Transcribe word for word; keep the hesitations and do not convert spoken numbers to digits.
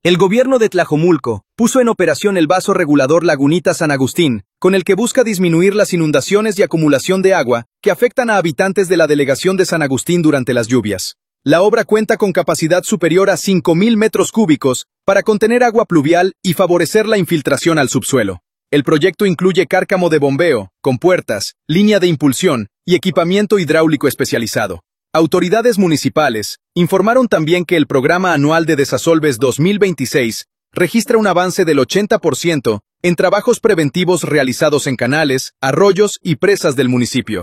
El gobierno de Tlajomulco puso en operación el vaso regulador Lagunita San Agustín, con el que busca disminuir las inundaciones y acumulación de agua que afectan a habitantes de la delegación de San Agustín durante las lluvias. La obra cuenta con capacidad superior a cinco mil metros cúbicos para contener agua pluvial y favorecer la infiltración al subsuelo. El proyecto incluye cárcamo de bombeo, compuertas, línea de impulsión y equipamiento hidráulico especializado. Autoridades municipales informaron también que el Programa Anual de Desasolves dos mil veintiséis registra un avance del ochenta por ciento en trabajos preventivos realizados en canales, arroyos y presas del municipio.